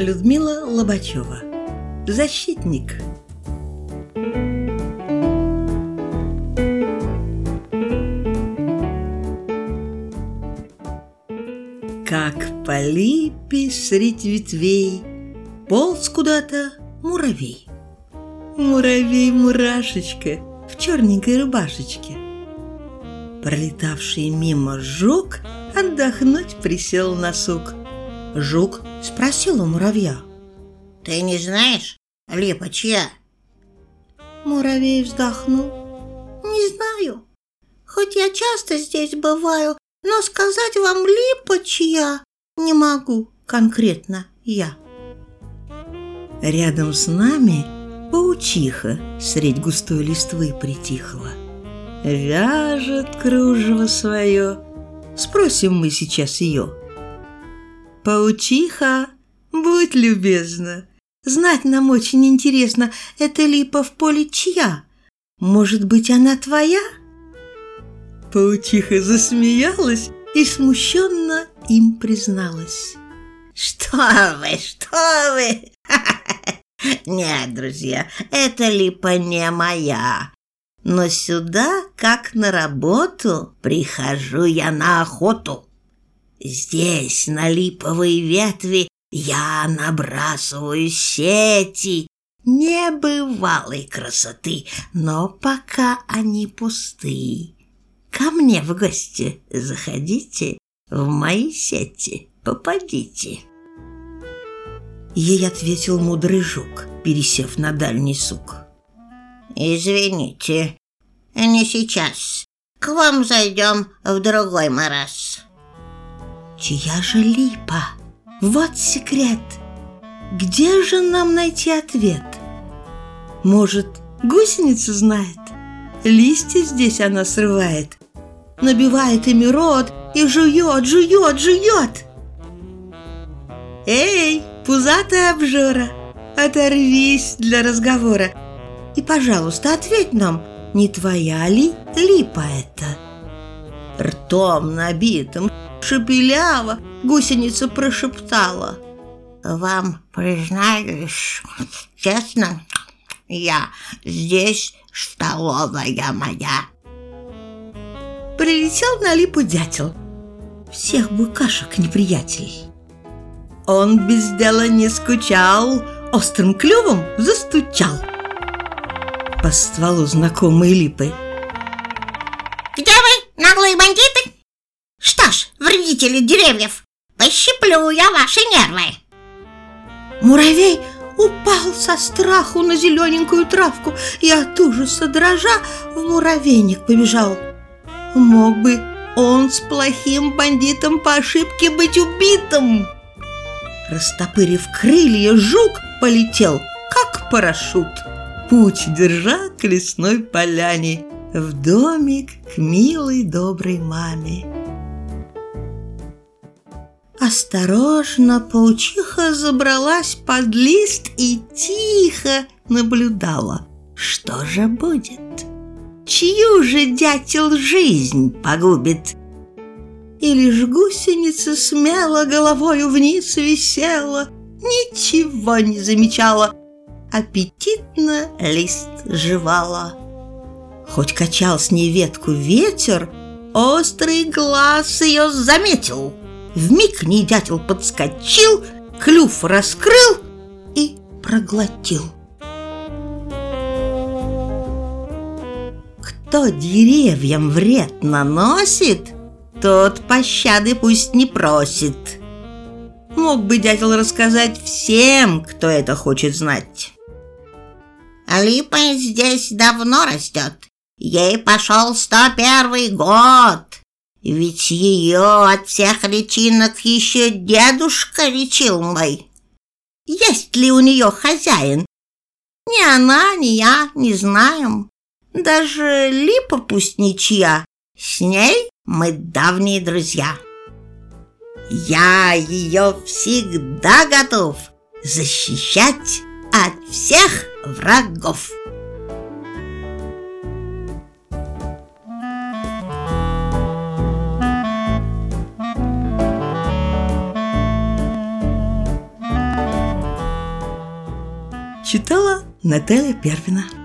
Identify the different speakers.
Speaker 1: Людмила Лобачева. Защитник. Как по липе средь ветвей полз куда-то муравей. Муравей-мурашечка в черненькой рубашечке. Пролетавший мимо жук отдохнуть присел на сук. Жук спросил у муравья:
Speaker 2: «Ты не знаешь, липа чья?»
Speaker 3: Муравей вздохнул: «Не знаю. Хоть я часто здесь бываю, но сказать вам, липа чья, не могу конкретно я».
Speaker 1: Рядом с нами паучиха средь густой листвы притихла. Вяжет кружево свое. Спросим мы сейчас ее: «Паучиха, будь любезна, знать нам очень интересно, эта липа в поле чья? Может быть, она твоя?» Паучиха засмеялась и смущенно им призналась:
Speaker 2: Что вы? Нет, друзья, эта липа не моя. Но сюда, как на работу, прихожу я на охоту. Здесь, на липовые ветви, я набрасываю сети небывалой красоты, но пока они пусты. Ко мне в гости заходите, в мои сети попадите.
Speaker 1: Ей ответил мудрый жук, пересев на дальний сук:
Speaker 2: Извините, не сейчас. К вам зайдем в другой раз.
Speaker 1: Чья же липа? Вот секрет. Где же нам найти ответ? Может, гусеница знает? Листья здесь она срывает, набивает ими рот и жует. Эй, пузатая обжора, оторвись для разговора и, пожалуйста, ответь нам, не твоя ли липа это? Ртом набитым, шепеляво гусеница прошептала:
Speaker 2: Вам признаюсь, честно, я здесь столовая моя.
Speaker 1: Прилетел на липу дятел, всех букашек неприятель. Он без дела не скучал, острым клювом застучал по стволу знакомой липы.
Speaker 2: Где вы, наглые бандиты? Что ж, вредители деревьев, пощиплю я ваши нервы.
Speaker 1: Муравей упал со страху на зелененькую травку и от ужаса дрожа в муравейник побежал. Мог бы он с плохим бандитом по ошибке быть убитым. Растопырив крылья, жук полетел, как парашют, путь держа к лесной поляне, в домик к милой доброй маме. Осторожно паучиха забралась под лист и тихо наблюдала, что же будет, чью же дятел жизнь погубит. И лишь гусеница смело головою вниз висела, ничего не замечала, аппетитно лист жевала. Хоть качал с ней ветку ветер, острый глаз ее заметил. Вмиг к ней дятел подскочил, клюв раскрыл и проглотил. Кто деревьям вред наносит, тот пощады пусть не просит. Мог бы дятел рассказать всем, кто это хочет знать.
Speaker 2: Липа здесь давно растет, ей пошел 101 год. Ведь ее от всех личинок еще дедушка лечил мой. Есть ли у нее хозяин? Ни она, ни я не знаем. Даже липа пусть ничья, с ней мы давние друзья. Я ее всегда готов защищать от всех врагов.
Speaker 1: Читала Наталья Перпина.